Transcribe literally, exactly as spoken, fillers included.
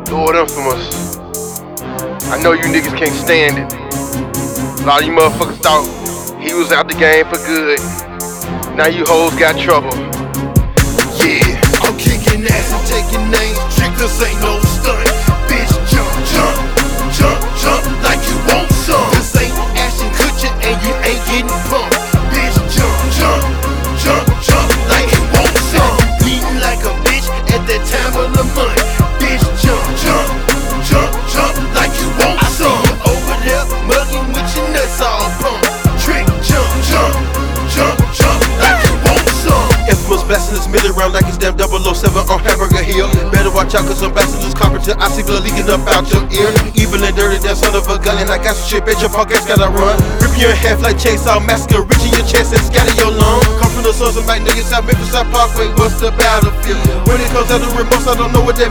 Lord infamous. I know you niggas can't stand it. A lot of you motherfuckers thought he was out the game for good. Now you hoes got trouble. Yeah, I'm kicking ass and taking names. Trickers ain't no stunt. Bitch, jump, jump, jump, jump like you want some. This ain't Ashton Kutcher and you ain't getting pumped. Bitch, jump, jump, jump, jump like you want some. Bleeding like a bitch at that time of the month. Bitch, jump, jump, jump, jump like you want I some. I see you over there mugging with your nuts all pumped. Trick, jump, jump, jump, jump like you want some. Infamous blasting this middle round like it's damn double oh seven on Hamburger Hill. Better watch out cause some bastards carpenter. I see blood leaking up out your ear. Evil and dirty, that son of a gun. And I got some shit, bitch, your punk ass gotta run. Rip you in half like Chainsaw Massacre. Reach in your chest and scatter your lung. Come from the source of my niggas, South Memphis, South Parkway. What's the battlefield? When it comes out of remorse, I don't know what that means.